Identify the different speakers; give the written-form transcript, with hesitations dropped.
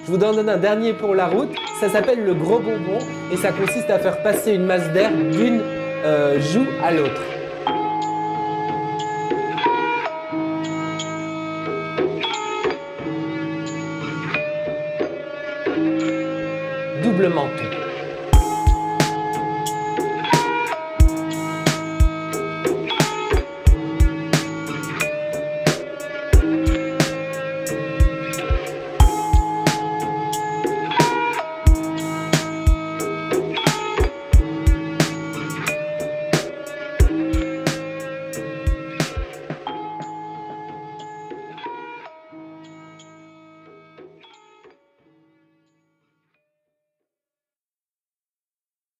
Speaker 1: Je vous donne un dernier pour la route. Ça s'appelle le gros bonbon et ça consiste à faire passer une masse d'air d'une joue à l'autre. Double menton.